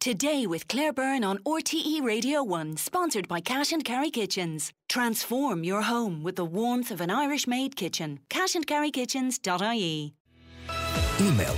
Today with Claire Byrne on RTE Radio 1, sponsored by Cash and Carry Kitchens. Transform your home with the warmth of an Irish-made kitchen. cashandcarrykitchens.ie. Email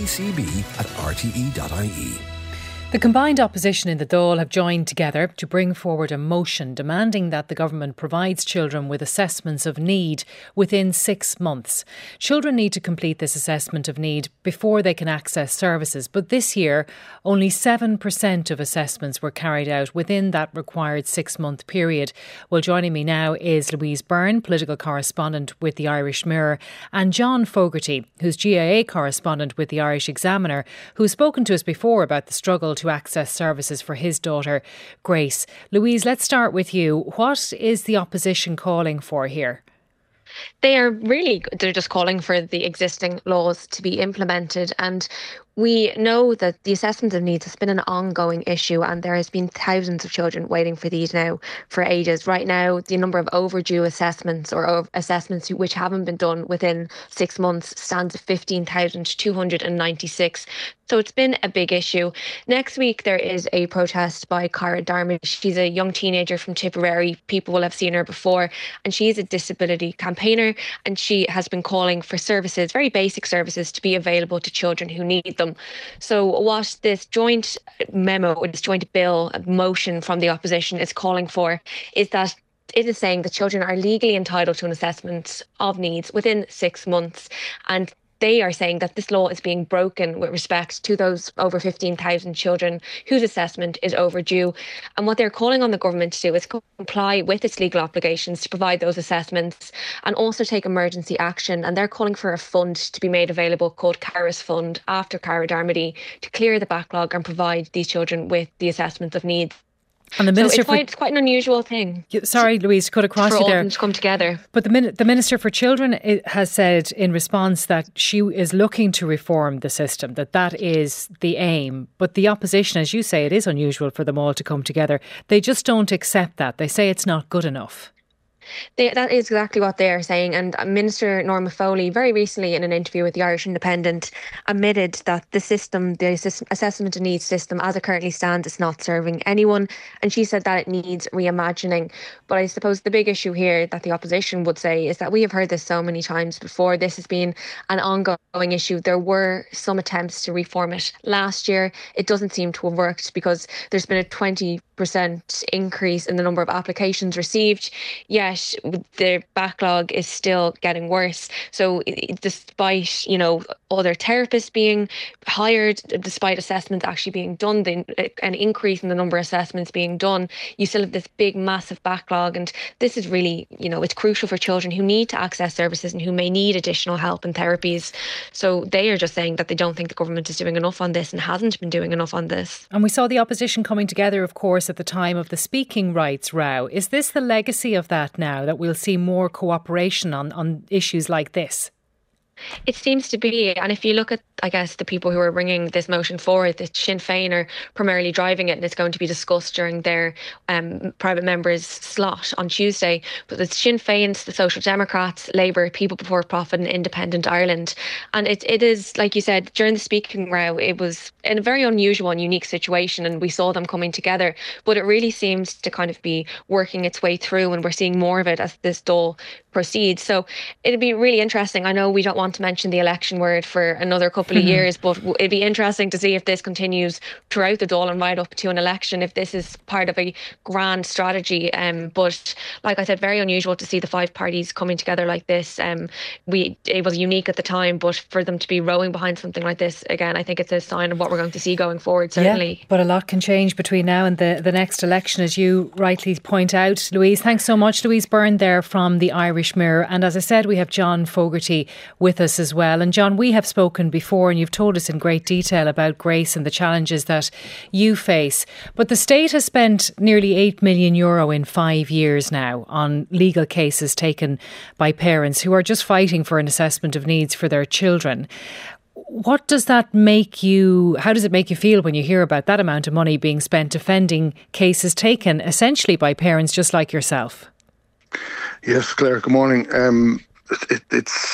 todaycb@rte.ie. The combined opposition in the Dáil have joined together to bring forward a motion demanding that the government provides children with assessments of need within 6 months. Children need to complete this assessment of need before they can access services, but this year only 7% of assessments were carried out within that required 6-month period. Well, joining me now is Louise Byrne, political correspondent with the Irish Mirror, and John Fogarty, who's GAA correspondent with the Irish Examiner, who's spoken to us before about the struggle to access services for his daughter, Grace. Louise, let's start with you. What is the opposition calling for here? They're just calling for the existing laws to be implemented, and we know that the assessment of needs has been an ongoing issue, and there has been thousands of children waiting for these now for ages. Right now, the number of overdue assessments or assessments which haven't been done within 6 months stands at 15,296. So it's been a big issue. Next week, there is a protest by Cara Darmody. She's a young teenager from Tipperary. People will have seen her before, and she's a disability campaigner, and she has been calling for services, very basic services, to be available to children who need them. So what this joint memo, or this joint bill motion from the opposition is calling for is that it is saying that children are legally entitled to an assessment of needs within 6 months, and they are saying that this law is being broken with respect to those over 15,000 children whose assessment is overdue. And what they're calling on the government to do is comply with its legal obligations to provide those assessments and also take emergency action. And they're calling for a fund to be made available called Cara's Fund after Cara Darmody to clear the backlog and provide these children with the assessment of needs. And the Minister it's quite an unusual thing. Sorry, Louise, to cut across you there. For all of them to come together. But the Minister for Children has said in response that she is looking to reform the system, that is the aim. But the opposition, as you say, it is unusual for them all to come together. They just don't accept that. They say it's not good enough. That is exactly what they are saying. And Minister Norma Foley very recently in an interview with the Irish Independent admitted that the assessment of needs system as it currently stands is not serving anyone. And she said that it needs reimagining. But I suppose the big issue here that the opposition would say is that we have heard this so many times before. This has been an ongoing issue. There were some attempts to reform it last year. It doesn't seem to have worked because there's been a 20% increase in the number of applications received, yet the backlog is still getting worse. So despite, other therapists being hired, despite assessments actually being done, an increase in the number of assessments being done, you still have this big, massive backlog. And this is really, it's crucial for children who need to access services and who may need additional help and therapies. So they are just saying that they don't think the government is doing enough on this and hasn't been doing enough on this. And we saw the opposition coming together, of course, at the time of the speaking rights row. Is this the legacy of that now, that we'll see more cooperation on issues like this? It seems to be. And if you look at, I guess, the people who are bringing this motion forward, the Sinn Féin are primarily driving it, and it's going to be discussed during their private members' slot on Tuesday. But the Sinn Féin, the Social Democrats, Labour, People Before Profit and Independent Ireland. And it is, like you said, during the speaking row, it was in a very unusual and unique situation, and we saw them coming together. But it really seems to kind of be working its way through, and we're seeing more of it as this Dáil proceeds. So it'd be really interesting. I know we don't want to mention the election word for another couple of years, but it'd be interesting to see if this continues throughout the Dáil and right up to an election, if this is part of a grand strategy. But like I said, very unusual to see the five parties coming together like this. It was unique at the time, but for them to be rowing behind something like this, again, I think it's a sign of what we're going to see going forward, certainly. Yeah, but a lot can change between now and the next election, as you rightly point out. Louise, thanks so much. Louise Byrne there from the Irish Mirror. And as I said, we have John Fogarty with us as well. And John, we have spoken before and you've told us in great detail about Grace and the challenges that you face. But the state has spent nearly €8 million in 5 years now on legal cases taken by parents who are just fighting for an assessment of needs for their children. What does that make you, how does it make you feel when you hear about that amount of money being spent defending cases taken essentially by parents just like yourself? Yes, Claire, good morning. It's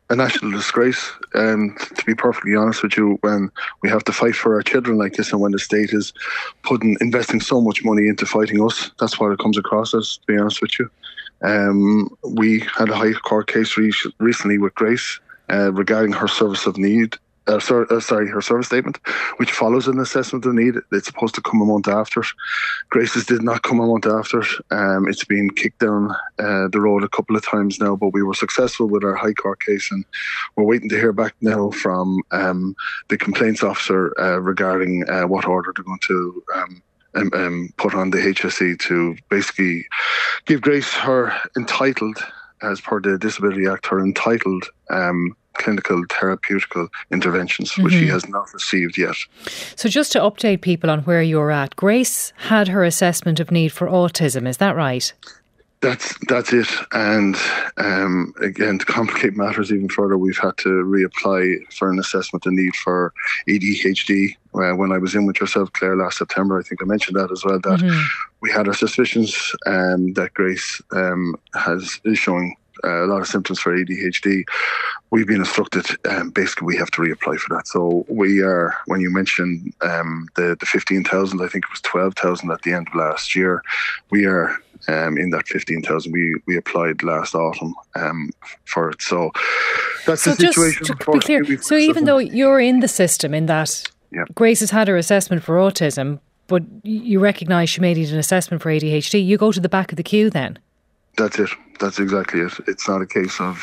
a national disgrace. And to be perfectly honest with you, when we have to fight for our children like this, and when the state is investing so much money into fighting us, that's what it comes across as, to be honest with you. We had a High Court case recently with Grace regarding her service of need. Her service statement, which follows an assessment of need. It's supposed to come a month after. Grace's did not come a month after. It's been kicked down the road a couple of times now, but we were successful with our High Court case, and we're waiting to hear back now from the complaints officer regarding what order they're going to put on the HSE to basically give Grace her entitled, as per the Disability Act, her entitled clinical therapeutical interventions, which she has not received yet. So just to update people on where you're at, Grace had her assessment of need for autism, is that right? That's it. And again, to complicate matters even further, we've had to reapply for an assessment of need for ADHD. When I was in with yourself, Claire, last September, I think I mentioned that as well, that we had our suspicions that Grace is showing a lot of symptoms for ADHD. We've been instructed, basically we have to reapply for that. So we are, when you mentioned the 15,000, I think it was 12,000 at the end of last year, we are in that 15,000. We applied last autumn for it. So that's the situation. Just to be clear, so even though you're in the system, in that Grace has had her assessment for autism, but you recognise she may need an assessment for ADHD, you go to the back of the queue then? That's it. That's exactly it. It's not a case of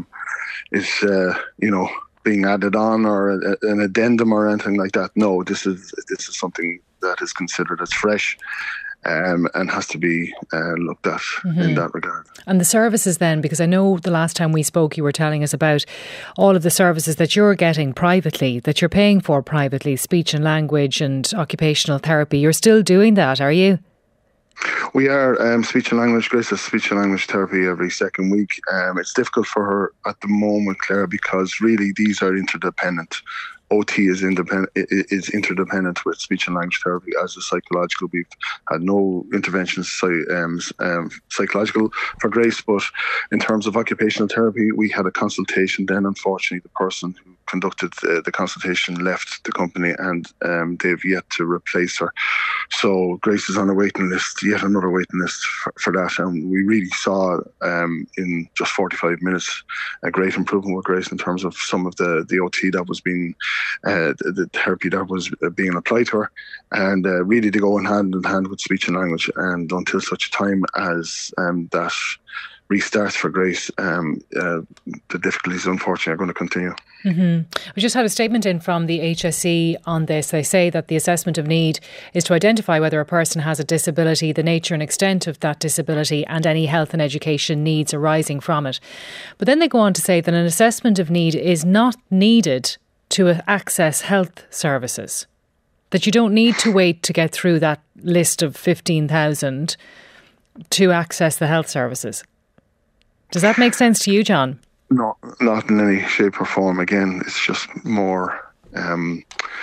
being added on or an addendum or anything like that. No, this is something that is considered as fresh and has to be looked at in that regard. And the services then, because I know the last time we spoke you were telling us about all of the services that you're getting privately, that you're paying for privately, speech and language and occupational therapy. You're still doing that, are you? We are. Speech and language. Grace has speech and language therapy every second week. It's difficult for her at the moment, Claire, because really these are interdependent. OT is interdependent with speech and language therapy as a psychological. We've had no interventions psychological for Grace, but in terms of occupational therapy, we had a consultation. Then, unfortunately, the person who conducted the consultation left the company, and they've yet to replace her. So Grace is on a waiting list, yet another waiting list for that. And we really saw in just 45 minutes a great improvement with Grace in terms of some of the OT that was being the therapy that was being applied to her, and really to go hand in hand with speech and language. And until such time as that restarts for Grace, the difficulties unfortunately are going to continue. We just had a statement in from the HSE on this. They say that the assessment of need is to identify whether a person has a disability, the nature and extent of that disability, and any health and education needs arising from it. But then they go on to say that an assessment of need is not needed to access health services, that you don't need to wait to get through that list of 15,000 to access the health services. Does that make sense to you, John? No, not in any shape or form. Again, it's just more, they're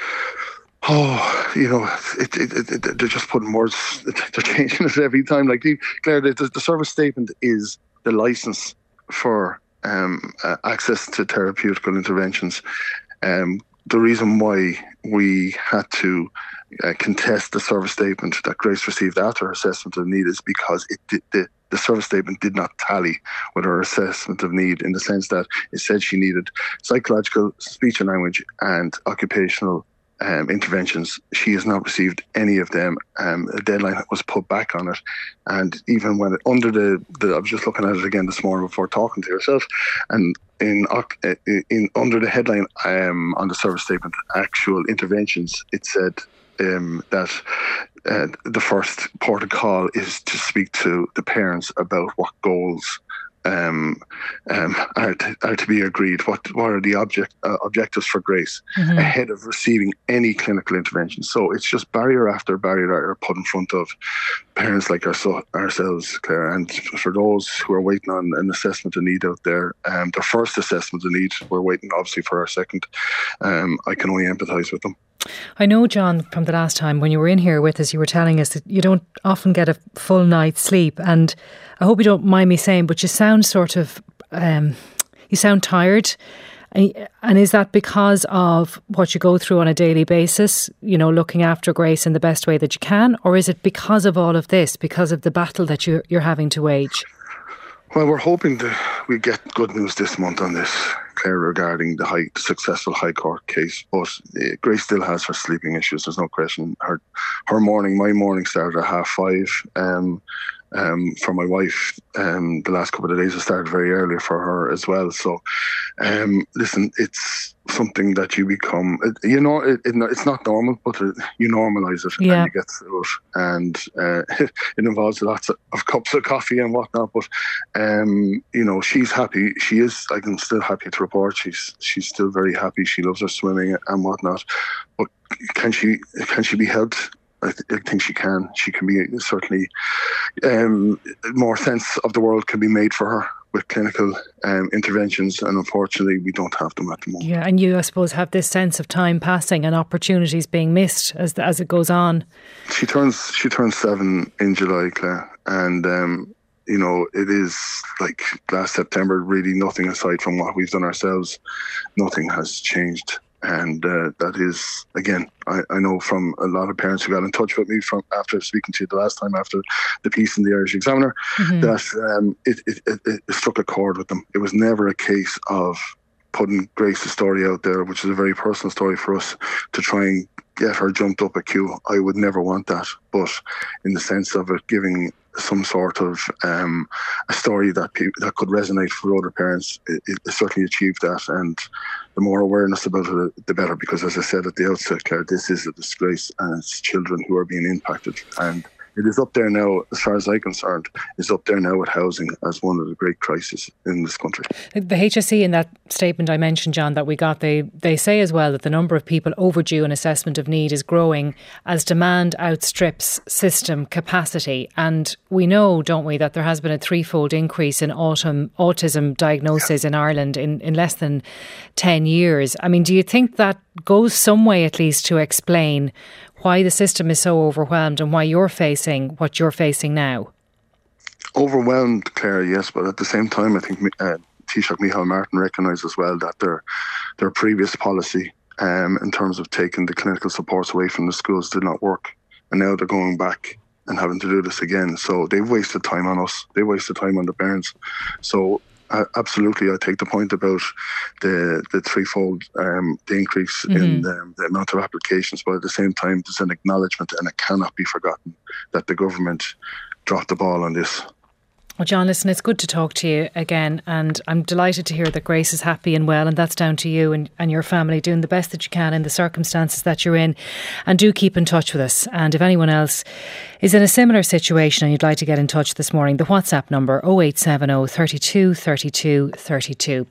just putting words, they're changing it every time. Like, Claire, the service statement is the licence for access to therapeutical interventions. The reason why we had to contest the service statement that Grace received after her assessment of need is because the service statement did not tally with her assessment of need, in the sense that it said she needed psychological, speech and language and occupational interventions. She has not received any of them. A deadline was put back on it, and even when I was just looking at it again this morning before talking to yourself, and in under the headline on the service statement, actual interventions, it said that the first port of call is to speak to the parents about what goals are to be agreed. What are the objectives for Grace ahead of receiving any clinical intervention? So it's just barrier after barrier that are put in front of parents like ourselves, Claire. And for those who are waiting on an assessment of need out there, their first assessment of need, we're waiting obviously for our second. I can only empathise with them. I know, John, from the last time when you were in here with us, you were telling us that you don't often get a full night's sleep, and I hope you don't mind me saying, but you sound sort of, you You sound tired. And is that because of what you go through on a daily basis, looking after Grace in the best way that you can? Or is it because of all of this, because of the battle that you're having to wage? Well, we're hoping that we get good news this month on this, Claire, regarding the successful High Court case. But Grace still has her sleeping issues, there's no question. My morning started at 5:30. For my wife, the last couple of days have started very early for her as well. So, listen, it's something that you become, it's not normal, but you normalise it and you get through it. And it involves lots of cups of coffee and whatnot. But, she's happy. She is, I'm still happy to report, she's still very happy. She loves her swimming and whatnot. But can she be helped? I think she can. She can be certainly more sense of the world can be made for her with clinical interventions, and unfortunately we don't have them at the moment. Yeah, and you, I suppose, have this sense of time passing and opportunities being missed as it goes on. She turns 7 in July, Claire, and it is like last September. Really, nothing aside from what we've done ourselves, nothing has changed. And that is, again, I know from a lot of parents who got in touch with me from after speaking to you the last time after the piece in the Irish Examiner, that it struck a chord with them. It was never a case of putting Grace's story out there, which is a very personal story for us, to try and get her jumped up a queue. I would never want that. But in the sense of it giving some sort of a story that could resonate for other parents, it certainly achieved that. And the more awareness about it, the better, because as I said at the outset, Claire, this is a disgrace and it's children who are being impacted. And it is up there now, as far as I'm concerned, is up there now with housing as one of the great crises in this country. The HSE, in that statement I mentioned, John, that we got, they say as well that the number of people overdue an assessment of need is growing as demand outstrips system capacity. And we know, don't we, that there has been a threefold increase in autism diagnosis in Ireland in less than 10 years. I mean, do you think that goes some way at least to explain why the system is so overwhelmed and why you're facing what you're facing now? Overwhelmed, Claire, yes, but at the same time, I think Taoiseach Micheál Martin recognised as well that their previous policy in terms of taking the clinical supports away from the schools did not work, and now they're going back and having to do this again. So they've wasted time on us. They wasted time on the parents. So absolutely, I take the point about the threefold the increase in the amount of applications, but at the same time, there's an acknowledgement, and it cannot be forgotten, that the government dropped the ball on this. Well, John, listen, it's good to talk to you again, and I'm delighted to hear that Grace is happy and well, and that's down to you and your family doing the best that you can in the circumstances that you're in. And do keep in touch with us. And if anyone else is in a similar situation and you'd like to get in touch this morning, the WhatsApp number 0870 32 32 32.